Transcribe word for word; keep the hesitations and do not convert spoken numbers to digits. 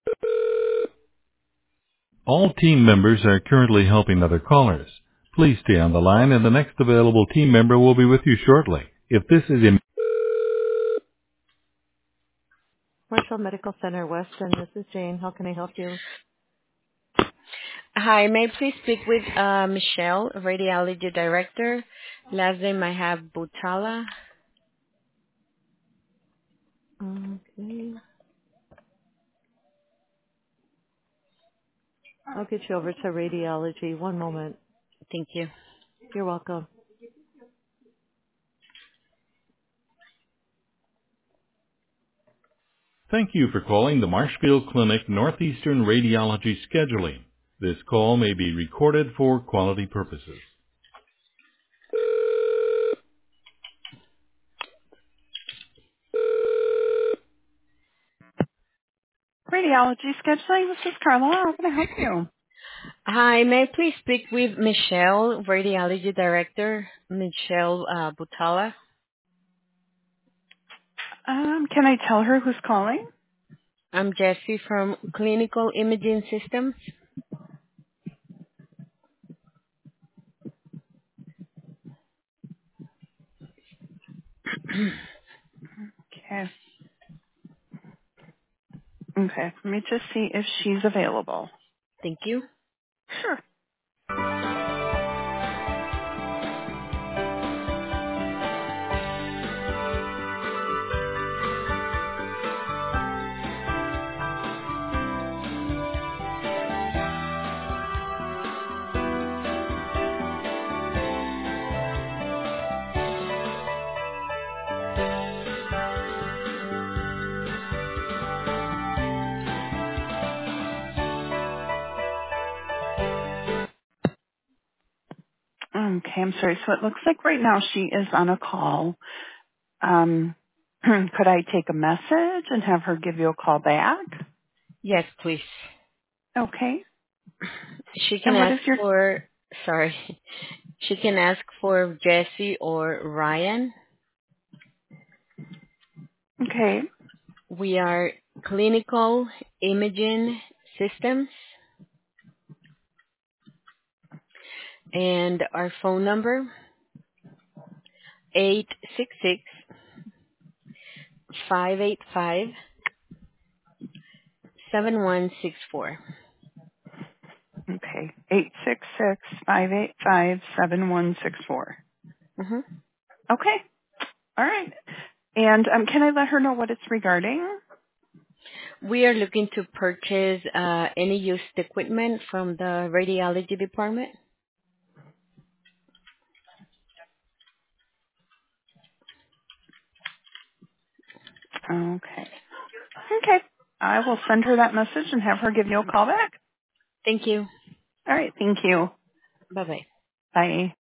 All team members are currently helping other callers. Please stay on the line and the next available team member will be with you shortly. If this is in Marshall Medical Center, Weston, this is Jane. How can I help you? Hi, may I please speak with uh, Michelle, Radiology Director? Last name I have Butala. Okay. I'll get you over to radiology. One moment. Thank you. You're welcome. Thank you for calling the Marshfield Clinic Northeastern Radiology Scheduling. This call may be recorded for quality purposes. Radiology scheduling. This is Carla. How can I help you? Hi, may I please speak with Michelle, Radiology Director? Michelle uh, Butala. Um, can I tell her who's calling? I'm Jessie from Clinical Imaging Systems. Okay. Okay. Let me just see if she's available. Thank you. Sure. Okay, I'm sorry. So it looks like right now she is on a call. Um, could I take a message and have her give you a call back? Yes, please. Okay. She can And what ask is your, for, sorry, she can ask for Jessie or Ryan. okay. We are Clinical Imaging Systems, and our phone number eight six six, five eight five, seven one six four. Okay. Eight six six five eight five seven one six four. Mm-hmm. Okay. All right. And um, can I let her know what it's regarding? We are looking to purchase uh, any used equipment from the radiology department. Okay. Okay. I will send her that message and have her give you a call back. Thank you. All right. Thank you. Bye-bye. Bye.